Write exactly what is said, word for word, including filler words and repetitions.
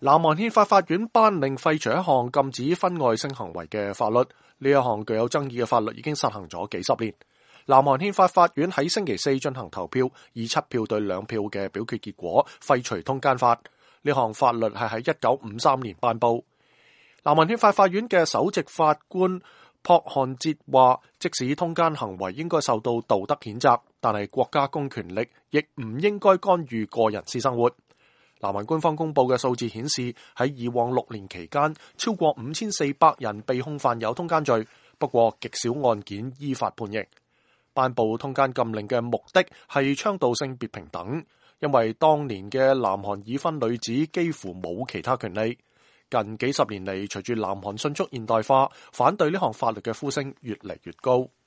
南韓憲法法院頒令廢除一項禁止婚外性行為嘅法律，呢一項具有爭議嘅法律已經實行咗幾十年。南韓憲法法院喺星期四進行投票，以七票對兩票嘅表決結果廢除通姦法。呢項法律係喺一九五三年頒布。南韓憲法法院嘅首席法官朴漢哲話，即使通姦行為應該受到道德譴責，但係國家公權力亦唔應該干預個人私生活。南韓官方公布嘅數字顯示，喺以往六年期間，超過五千四百人被控犯有通姦罪，不過極少案件依法判刑。頒布通姦禁令嘅目的係倡導性別平等，因為當年嘅南韓已婚女子幾乎冇其他權利。近幾十年嚟，隨住南韓迅速現代化，反對呢項法律嘅呼聲越嚟越高。